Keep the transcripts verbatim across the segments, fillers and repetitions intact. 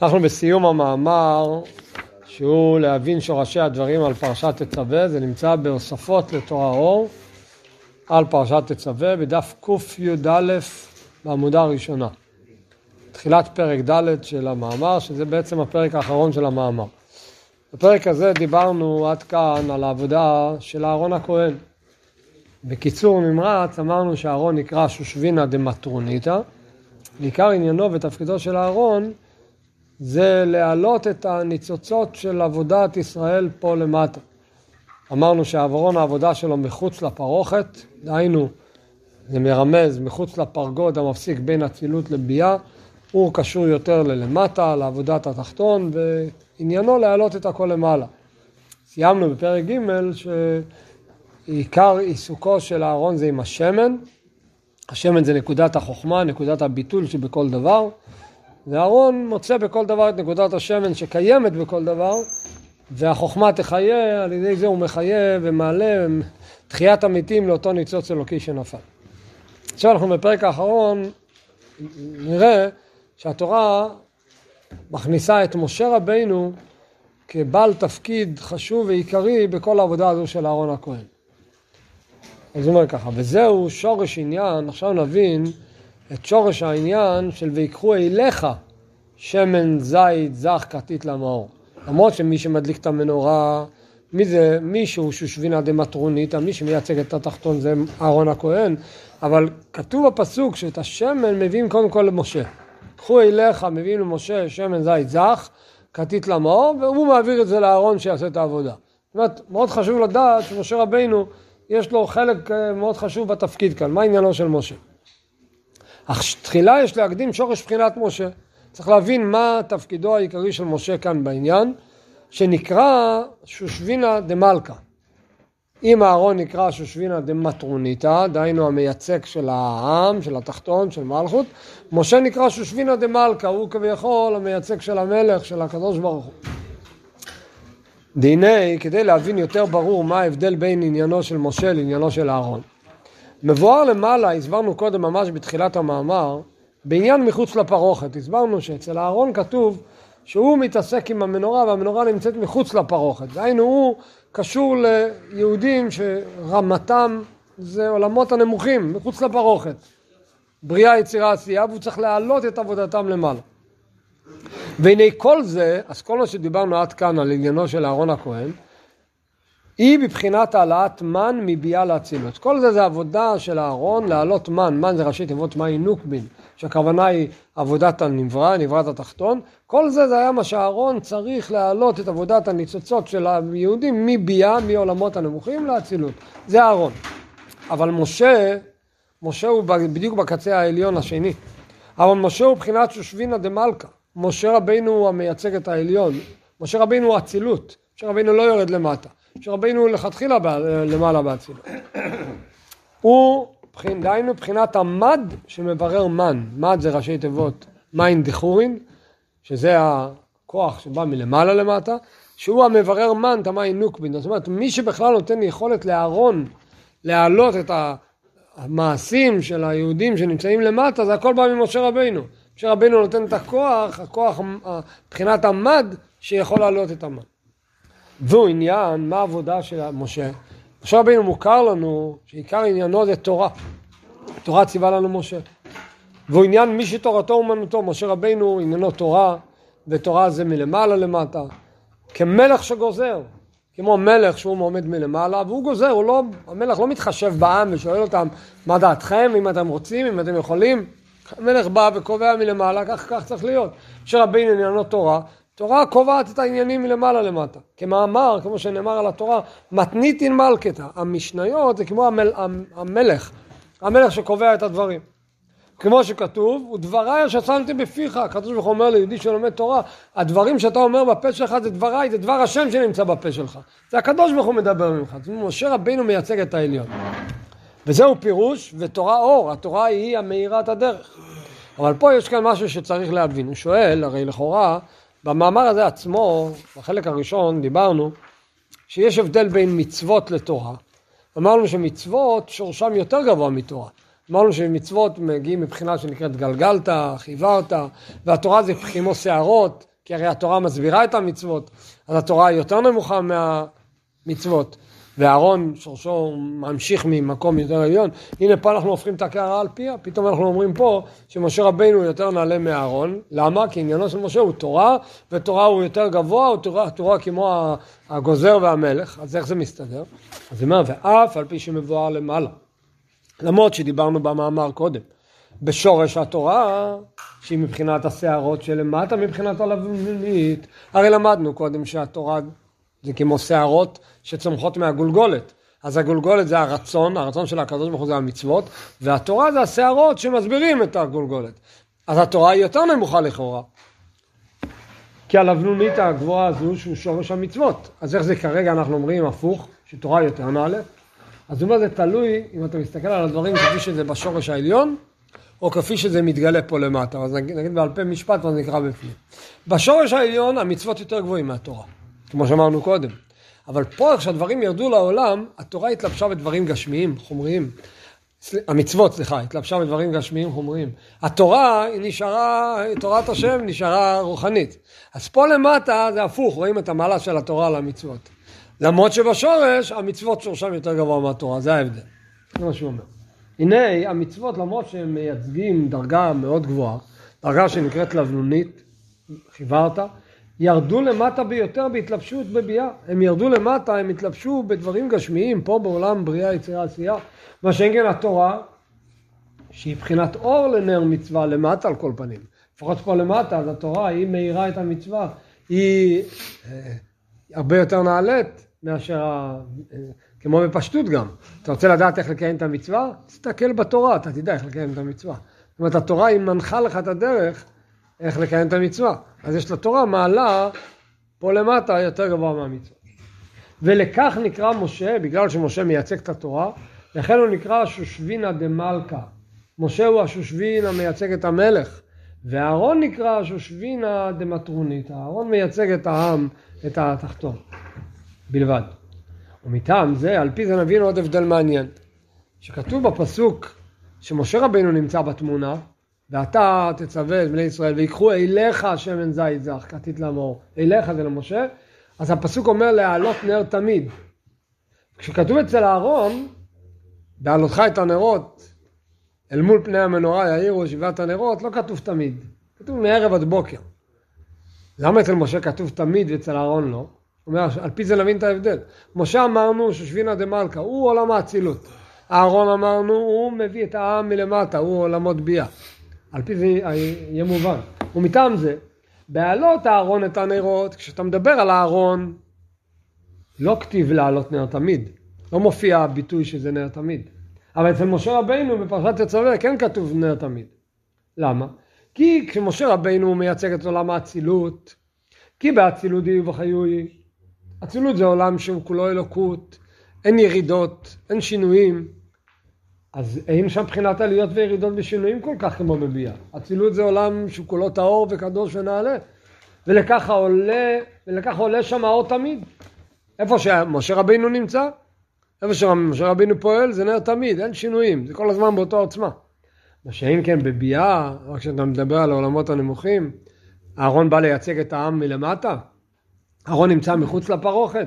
אנחנו בסיום המאמר שהוא להבין שורשי הדברים על פרשת תצווה, זה נמצא בהוספות לתורה אור על פרשת תצווה בדף ק"י בעמודה הראשונה. תחילת פרק ד' של המאמר, שזה בעצם הפרק האחרון של המאמר. בפרק הזה דיברנו עד כאן על העבודה של אהרון הכהן. בקיצור נמרץ אמרנו שאהרון נקרא שושבינה דמטרוניתא. עיקר עניינו ותפקידו של אהרון זה להעלות את הניצוצות של עבודת ישראל פה למטה. אמרנו שאהרון העבודה שלו מחוץ לפרוכת, דהיינו זה מרמז מחוץ לפרגוד המפסיק בין אצילות לביאה, הוא קשור יותר ללמטה, לעבודת התחתון, ועניינו להעלות את הכל למעלה. סיימנו בפרק ג' שעיקר עיסוקו של אהרון זה עם השמן. השמן זה נקודת החוכמה, נקודת הביטול שבכל דבר. ואהרון מוצא בכל דבר את נקודת השמן שקיימת בכל דבר, והחוכמה תחיה, על ידי זה הוא מחיה ומעלה תחיית המתים לאותו ניצוץ אלוקי שנפל. עכשיו אנחנו בפרק האחרון נראה שהתורה מכניסה את משה רבינו כבעל תפקיד חשוב ועיקרי בכל העבודה הזו של אהרון הכהן. אז הוא אומר ככה, וזהו שורש עניין, עכשיו נבין את שורש העניין של ויקחו אליך שמן זית זך כתית למאור. למרות שמי שמדליק את המנורה, מי זה? מישהו שושבינה דמטרוניתא, מי שמייצג את התחתון זה אהרון הכהן, אבל כתוב בפסוק שאת השמן מביאים קודם כל למשה. קחו אליך, מביאים למשה שמן זית זך כתית למאור, והוא מעביר את זה לאהרון שיעשה את העבודה. זאת אומרת, מאוד חשוב לדעת שמשה רבינו יש לו חלק מאוד חשוב בתפקיד כאן. מה עניינו של משה? אך תחילה יש להקדים שורש בחינת משה. צריך להבין מה תפקידו העיקרי של משה כאן בעניין, שנקרא שושבינה דמלכה. אם אהרון נקרא שושבינה דמטרוניתא, דהיינו המייצג של העם, של התחתון, של מלכות, משה נקרא שושבינה דמלכה, הוא כביכול המייצג של המלך, של הקדוש ברוך הוא. והנה, כדי להבין יותר ברור מה ההבדל בין עניינו של משה לעניינו של אהרון. מבואר למעלה, הסברנו קודם ממש בתחילת המאמר, בעניין מחוץ לפרוכת. הסברנו שאצל אהרון כתוב שהוא מתעסק עם המנורה, והמנורה נמצאת מחוץ לפרוכת. דהיינו הוא קשור ליהודים שרמתם זה עולמות הנמוכים, מחוץ לפרוכת. בריאה, יצירה, עשייה, והוא צריך להעלות את עבודתם למעלה. והנה כל זה, אז כל מה שדיברנו עד כאן על עניינו של אהרון הכהן, היא בבחינת העלאת מן מביאה לאצילות. כל זה זה עבודה של אהרון להעלות מן. מן זה ראשי תיבות מאי נוקבין, שהכוונה היא עבודת הנברא, נברת התחתון. כל זה זה היה מה שאהרון צריך להעלות את עבודת הניצוצות של היהודים מביאה, מעולמות הנמוכים לאצילות. זה אהרון. אבל משה, משה הוא בדיוק בקצה העליון השני. אבל משה הוא בחינת שושבינה דמלכה. משה רבינו הוא המייצג את העליון. משה רבינו הוא אצילות. משה רבינו לא יורד למטה. משה רבינו לכתחילה למעלה באצילות. הוא, דהיינו, בחינת המד שמברר מן. מד זה ראשי תיבות מים דחורין, שזה הכוח שבא מלמעלה למטה, שהוא המברר מן, תמי נוקבין. זאת אומרת, מי שבכלל נותן יכולת לאהרון להעלות את המעשים של היהודים שנמצאים למטה, זה הכל בא ממשה רבינו. משה רבינו נותן את הכוח, הכוח, בחינת המד שיכול להעלות את המד. והוא עניין, מה העבודה של משה? משה רבינו מוכר לנו שעיקר עניינו זה תורה. תורה ציווה לנו משה. והוא עניין מי שתורתו אומנותו. משה רבינו עניינו תורה, ותורה זה מלמעלה למטה. כמלך שגוזר, כמו מלך שהוא עומד מלמעלה, והוא גוזר, הוא לא, המלך לא מתחשב בעם ושואל אותם מה דעתכם, אם אתם רוצים, אם אתם יכולים. המלך בא וקובע מלמעלה, כך כך צריך להיות. משה רבינו עניינו תורה, תורה קובעת את העניינים מלמעלה למטה. כמאמר, כמו שנאמר על התורה, מתניתין מלכתא. המשניות זה כמו המל, המלך, המלך שקובע את הדברים. כמו שכתוב, ודבריי אשר שמתי בפיך, הקדוש ברוך הוא אומר ליהודי שלומד תורה, הדברים שאתה אומר בפה שלך זה דבריי, זה דבר השם שנמצא בפה שלך. זה הקדוש ברוך הוא מדבר ממך. זאת אומרת, משה רבינו מייצג את העליון. וזהו פירוש, ותורה אור, התורה היא המאירת הדרך. אבל פה יש כאן משהו שצריך להבין. הוא שואל, הרי לכאורה, במאמר הזה עצמו, בחלק הראשון דיברנו, שיש הבדל בין מצוות לתורה. אמרנו שמצוות שורשם יותר גבוה מתורה. אמרנו שמצוות מגיעים מבחינה שנקראת גלגלת, חיוורת, והתורה זה כמו שערות, כי הרי התורה מסבירה את המצוות, אז התורה היא יותר נמוכה מהמצוות, והארון שורשו ממשיך ממקום יותר עליון. הנה פה אנחנו הופכים את הקערה על פיה, פתאום אנחנו אומרים פה שמשה רבינו יותר נעלה מהארון. למה? כי עניינו של משה הוא תורה, ותורה הוא יותר גבוה, הוא תורה, תורה כמו הגוזר והמלך. אז איך זה מסתדר? אז זה אומר, ואף על פי שמבואר למעלה, למרות שדיברנו במאמר קודם, בשורש התורה, שהיא מבחינת השערות שלמטה, מבחינת הלבנונית, הרי למדנו קודם שהתורה זה כמו שערות שצומחות מהגולגולת. אז הגולגולת זה הרצון, הרצון של הקדוש ברוך הוא זה המצוות, והתורה זה השערות שמסבירים את הגולגולת. אז התורה היא יותר נמוכה לכאורה. כי הלבנונית הגבוהה הזו שהוא שורש המצוות. אז איך זה כרגע אנחנו אומרים הפוך, שתורה יותר נעלה? אז זאת אומרת זה תלוי אם אתה מסתכל על הדברים כפי שזה בשורש העליון, או כפי שזה מתגלה פה למטה. אז נגיד, נגיד בעל פה משפט ואז נקרא בפנים. בשורש העליון המצוות יותר גבוהים מהתורה. כמו שאמרנו קודם. אבל פה כשהדברים ירדו לעולם, התורה התלבשה בדברים גשמיים, חומריים. המצוות, סליחה, התלבשה בדברים גשמיים, חומריים. התורה היא נשארה, תורת השם נשארה רוחנית. אז פה למטה זה הפוך, רואים את המעלה של התורה על המצוות. למרות שבשורש, המצוות שורשם יותר גבוה מהתורה, זה ההבדל. זה מה שהוא אומר. הנה, המצוות, למרות שהם מייצגים דרגה מאוד גבוהה, דרגה שנקראת לבנונית, חיוורת, ירדו למטה ביותר בהתלבשות בביאה. הם ירדו למטה, הם התלבשו בדברים גשמיים, פה בעולם בריאה, יצירה, עשייה. מה שאין כן התורה, שהיא בחינת אור לנר מצווה, למטה על כל פנים. לפחות פה למטה, אז התורה היא מאירה את המצווה. היא אה, הרבה יותר נעלית מאשר, אה, כמו בפשטות גם. אתה רוצה לדעת איך לקיים את המצווה? תסתכל בתורה, אתה תדע איך לקיים את המצווה. זאת אומרת, התורה היא מנחה לך את הדרך, איך לקיים את המצווה. אז יש לתורה מעלה פה למטה יותר גבוה מהמצווה. ולכך נקרא משה, בגלל שמשה מייצג את התורה, לכן הוא נקרא שושבינה דמלכה. משה הוא השושבין המייצג את המלך, והארון נקרא שושבינה דמטרונית. הארון מייצג את העם, את התחתון, בלבד. ומטעם זה, על פי זה נבין עוד הבדל מעניין. שכתוב בפסוק שמשה רבינו נמצא בתמונה, ואתה תצווה את בני ישראל ויקחו אליך שמן זית זך, כתית לאמור, אליך זה למשה, אז הפסוק אומר להעלות נר תמיד. כשכתוב אצל הארון, בהעלותך את הנרות, אל מול פני המנורה יאירו שבעת הנרות, לא כתוב תמיד, כתוב מערב עד בוקר. למה אצל משה כתוב תמיד ואצל הארון לא? הוא אומר, על פי זה נבין את ההבדל. משה אמרנו שושבינה דמלכה, הוא עולם האצילות. הארון אמרנו, הוא מביא את העם מלמטה, הוא עולמות ביאה. על פי זה יהיה מובן. ומטעם זה, בהעלות הארון את הנרות, כשאתה מדבר על הארון, לא כתיב להעלות נר תמיד. לא מופיע הביטוי שזה נר תמיד. אבל אצל משה רבינו בפרשת תצווה כן כתוב נר תמיד. למה? כי כשמשה רבינו מייצג את עולם האצילות, כי באצילות היא ובחיוי, אצילות זה עולם שהוא כולו אלוקות, אין ירידות, אין שינויים, אז אין שם בחינת עליות וירידות ושינויים כל כך כמו בביאה. אצילות זה עולם שהוא כולו טהור וקדוש ונעלה, ולכך עולה, ולכך עולה שם האור תמיד. איפה שמשה רבינו נמצא, איפה שמשה רבינו פועל זה נר תמיד, אין שינויים, זה כל הזמן באותו עוצמה. מה שאין כן בביאה, רק כשאתה מדבר על העולמות הנמוכים, הארון בא לייצג את העם מלמטה, הארון נמצא מחוץ לפרוכת,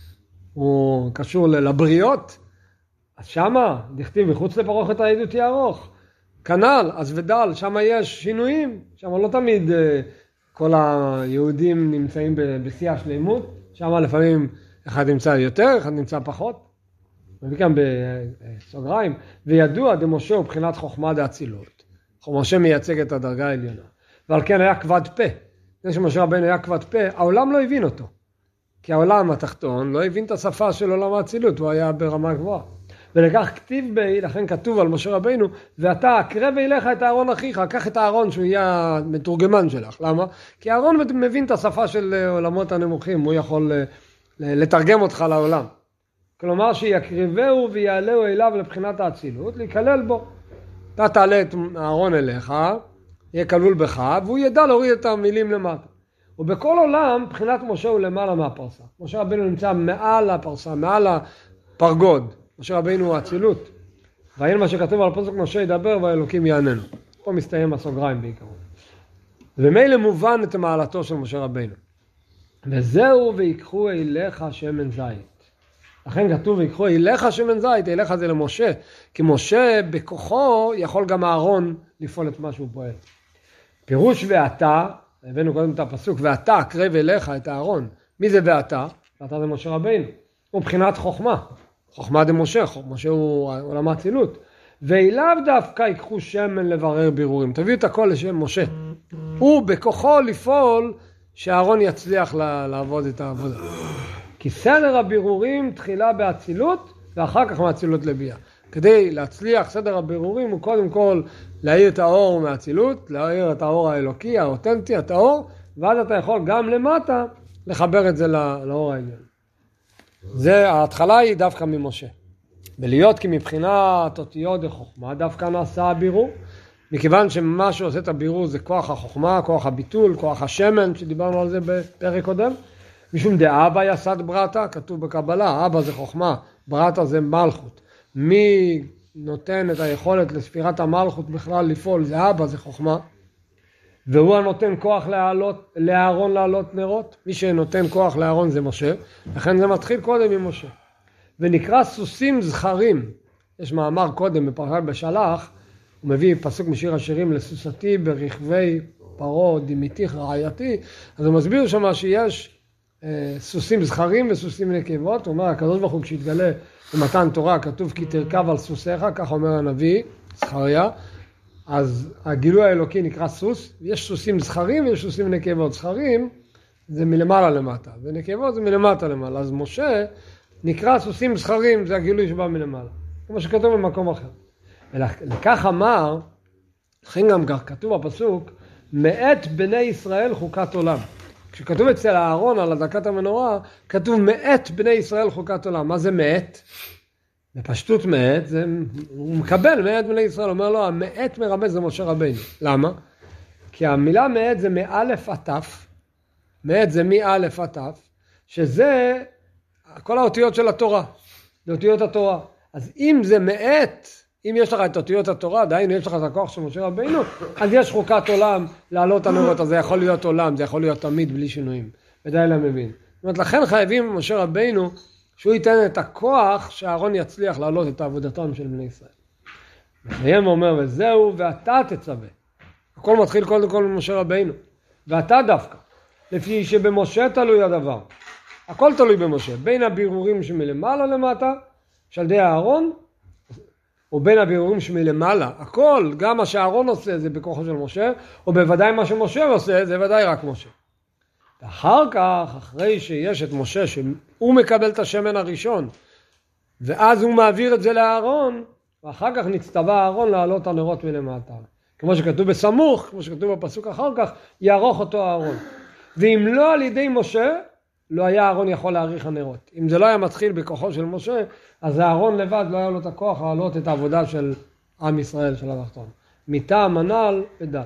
הוא קשור לבריות, אז שמה, דכתיב מחוץ לפרוכת העדות היא ארוך. כנ"ל, אז ודל, שמה יש שינויים, שמה לא תמיד כל היהודים נמצאים בשיא השלימות, שמה לפעמים אחד נמצא יותר, אחד נמצא פחות. וכאן בסוגריים, וידוע דמשה הוא בחינת חוכמה דאצילות. משה מייצג את הדרגה העליונה. ועל כן היה כבד פה. זה שמשה רבינו היה כבד פה, העולם לא הבין אותו. כי העולם התחתון לא הבין את השפה של עולם האצילות, הוא היה ברמה גבוהה. ולכך כתיב בי, לכן כתוב על משה רבינו, ואתה הקרב אליך את הארון אחיך, קח את הארון שהוא יהיה המתורגמן שלך. למה? כי הארון מבין את השפה של עולמות הנמוכים, הוא יכול לתרגם אותך לעולם. כלומר שיקריבהו ויעלהו אליו לבחינת האצילות, להיכלל בו. אתה תעלה את הארון אליך, יהיה כלול בך, והוא ידע להוריד את המילים למטה. ובכל עולם, בחינת משה הוא למעלה מהפרסה. משה רבינו נמצא מעל הפרסה, מעל הפרגוד. משה רבינו הוא האצילות. והנה מה שכתוב על פסוק משה ידבר והאלוקים יעננו. פה מסתיים הסוגריים בעיקרון. ומילא מובן את מעלתו של משה רבינו. וזהו ויקחו אליך שמן זית. לכן כתוב ויקחו אליך שמן זית, אליך זה למשה, כי משה בכוחו יכול גם אהרון לפעול את מה שהוא פועל. פירוש ואתה, הבאנו קודם את הפסוק, ואתה אקרב אליך את אהרון. מי זה ואתה? ואתה זה משה רבינו. הוא מבחינת חוכמה. חוכמה זה משה, משה הוא עולם האצילות. ואליו דווקא ייקחו שמן לברר בירורים. תביאו את הכל לשם משה. הוא בכוחו לפעול שאהרון יצליח לעבוד את העבודה. כי סדר הבירורים תחילה באצילות ואחר כך מאצילות לביאה. כדי להצליח סדר הבירורים הוא קודם כל להאיר את האור מהאצילות, להאיר את האור האלוקי, האותנטי, את האור, ואז אתה יכול גם למטה לחבר את זה לאור העליון. זה, ההתחלה היא דווקא ממשה. ולהיות כי מבחינת אותיות וחוכמה דווקא נעשה הבירור, מכיוון שמה שעושה את הבירור זה כוח החוכמה, כוח הביטול, כוח השמן, שדיברנו על זה בפרק קודם. משום דאבא יסד ברטה, כתוב בקבלה, אבא זה חוכמה, ברטה זה מלכות. מי נותן את היכולת לספירת המלכות בכלל לפעול, זה אבא, זה חוכמה. והוא הנותן כוח להעלות, לאהרון להעלות נרות. מי שנותן כוח לאהרון זה משה, לכן זה מתחיל קודם עם משה. ונקרא סוסים זכרים. יש מאמר קודם בפרשת בשלח, הוא מביא פסוק משיר השירים לסוסתי ברכבי פרו דימיתיך רעייתי, אז הוא מסביר שמה שיש אה, סוסים זכרים וסוסים נקבות. הוא אומר, הקדוש ברוך הוא כשהתגלה במתן תורה, כתוב כי תרכב על סוסיך, כך אומר הנביא, זכריה, אז הגילוי האלוקי נקרא סוס, יש סוסים זכרים ויש סוסים נקבות. זכרים זה מלמעלה למטה, ונקבות זה מלמטה למעלה, אז משה נקרא סוסים זכרים, זה הגילוי שבא מלמעלה, כמו שכתוב במקום אחר. ולכך אמר, לכן גם כך כתוב בפסוק, מאת בני ישראל חוקת עולם. כשכתוב אצל אהרון על הדלקת המנורה, כתוב מאת בני ישראל חוקת עולם. מה זה מאת? בפשטות מאת, זה, הוא מקבל מאת בני ישראל, אומר לו, המאת מרמז זה משה רבינו. למה? כי המילה מאת זה מאלף עטף, מאת זה מאלף עטף, שזה כל האותיות של התורה, זה אותיות התורה. אז אם זה מאת, אם יש לך את אותיות התורה, דהיינו יש לך את הכוח של משה רבינו, אז יש חוקת עולם לעלות הנרות, אז זה יכול להיות עולם, זה יכול להיות תמיד בלי שינויים. ודי לה מבין. זאת אומרת, לכן חייבים משה רבינו, שהוא ייתן את הכוח שאהרון יצליח לעלות את עבודתם של בני ישראל. מסיים ואומר, וזהו, ואתה תצווה. הכל מתחיל קודם כל ממשה רבינו. ואתה דווקא, לפי שבמשה תלוי הדבר. הכל תלוי במשה. בין הבירורים שמלמעלה למטה, של די אהרון, או בין הבירורים שמלמעלה. הכל, גם מה שאהרון עושה זה בכוחו של משה, או בוודאי מה שמשה עושה זה ודאי רק משה. ואחר כך, אחרי שיש את משה, שהוא מקבל את השמן הראשון, ואז הוא מעביר את זה לאהרון, ואחר כך נצטווה אהרון לעלות הנרות מלמטה. כמו שכתוב בסמוך, כמו שכתוב בפסוק אחר כך, יערוך אותו אהרון. ואם לא על ידי משה, לא היה אהרון יכול להאריך הנרות. אם זה לא היה מתחיל בכוחו של משה, אז אהרון לבד לא היה לו את הכוח לעלות את העבודה של עם ישראל, של התחתון. מטעם הנ"ל ודל.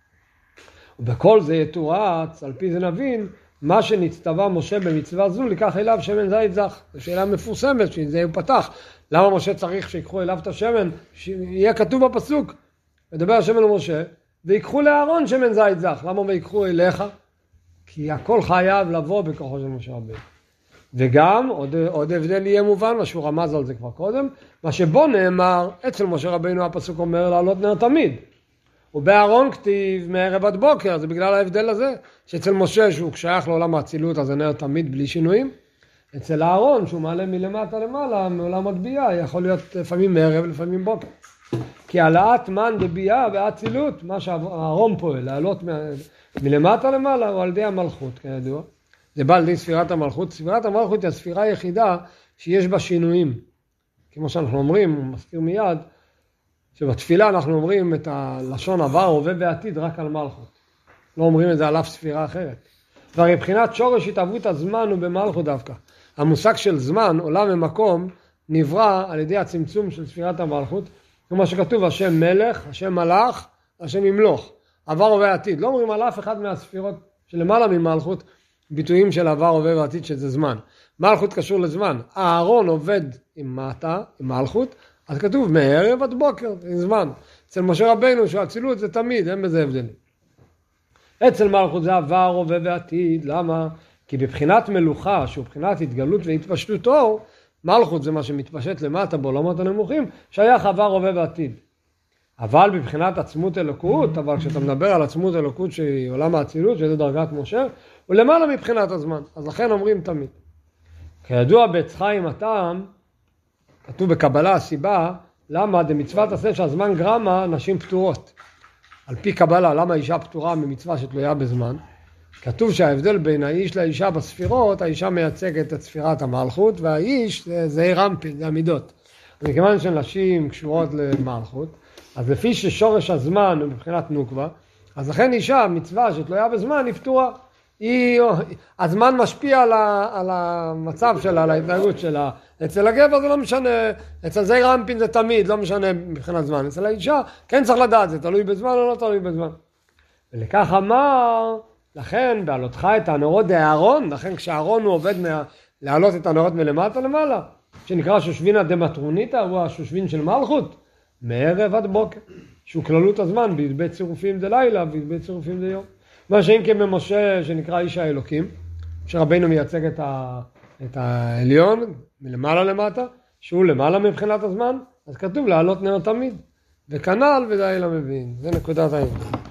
ובכל זה יתורץ, על פי זה נבין, מה שנצטווה משה במצווה זו, לקח אליו שמן זית זך. זו שאלה מפורסמת, שזה הוא פתח. למה משה צריך שיקחו אליו את השמן? שיהיה כתוב בפסוק, מדבר השמן למשה, ויקחו לאהרון שמן זית זך. למה ויקחו אליך? כי הכל חייב לבוא בכוחו של משה רבינו. וגם, עוד, עוד הבדל יהיה מובן, מה שהוא רמז על זה כבר קודם, מה שבו נאמר, אצל משה רבינו הפסוק אומר לעלות נר תמיד. ובאהרון כתיב מערב עד בוקר, זה בגלל ההבדל הזה, שאצל משה שהוא כשייך לעולם האצילות, אז זה נר תמיד בלי שינויים. אצל אהרון שהוא מעלה מלמטה למעלה, מעולם הביאה, יכול להיות לפעמים מערב, לפעמים בוקר. כי העלאת מן דביאה באצילות, מה שהאהרון פועל, לעלות מ... מלמטה למעלה, הוא על ידי המלכות, כידוע. זה בא על ידי ספירת המלכות. ספירת המלכות היא הספירה היחידה שיש בה שינויים. כמו שאנחנו אומרים, הוא מזכיר מיד, שבתפילה אנחנו אומרים את הלשון עבר, הווה ועתיד רק על מלכות. לא אומרים את זה על אף ספירה אחרת. והרי מבחינת שורש התהוות הזמן הוא במלכות דווקא. המושג של זמן, עולם ומקום, נברא על ידי הצמצום של ספירת המלכות, כמו שכתוב, השם מלך, השם מלך, השם ימלוך. עבר הווה ועתיד. לא אומרים על אף אחד מהספירות שלמעלה ממלכות, ביטויים של עבר הווה ועתיד שזה זמן. מלכות קשור לזמן. אהרון עובד עם מטה, עם מלכות, אז כתוב מערב עד בוקר, עם זמן. אצל משה רבינו שהאצילות זה תמיד, אין בזה הבדלים. אצל מלכות זה עבר, הווה ועתיד. למה? כי בבחינת מלוכה, שהוא בבחינת התגלות והתפשטות אור, מלכות זה מה שמתפשט למטה בעולמות הנמוכים, שייך עבר, הווה ועתיד. אבל בבחינת עצמות אלוקות, אבל כשאתה מדבר על עצמות אלוקות שהיא עולם האצילות, שזה דרגת משה, הוא למעלה מבחינת הזמן. אז לכן אומרים תמיד. כידוע בעץ חיים הטעם, כתוב בקבלה הסיבה, למה דמצוות עשה שהזמן גרמה נשים פטורות. על פי קבלה, למה אישה פטורה ממצווה שתלויה בזמן? כתוב שההבדל בין האיש לאישה בספירות, האישה מייצגת את ספירת המלכות, והאיש זה, זה רמפין, זה המידות. מכיוון שנשים קשורות למלכות, אז לפי ששורש הזמן הוא מבחינת נוקבה, אז לכן אישה, מצווה שתלויה בזמן, היא פטורה. היא, הזמן משפיע על, ה, על המצב שלה, על ההתנהגות שלה. אצל הגבר זה לא משנה, אצל זה רמפין זה תמיד, לא משנה מבחינת זמן. אצל האישה כן צריך לדעת, זה תלוי בזמן או לא תלוי בזמן. ולכך אמר, לכן בעלותך את הנרות דאהרון, לכן כשאהרון הוא עובד מה, להעלות את הנרות מלמטה למעלה, שנקרא שושבינה דמטרוניתא, הוא השושבין של מלכות, מערב עד בוקר, שהוא כללות הזמן, בי"ב צירופים דלילה, בי"ב צירופים דיום. מה שאם כן במשה שנקרא איש האלוקים, שרבינו מייצג את, ה, את העליון מלמעלה למטה, שהוא למעלה מבחינת הזמן, אז כתוב להעלות נר תמיד, וכנ"ל ודי למבין, זה נקודת העניין.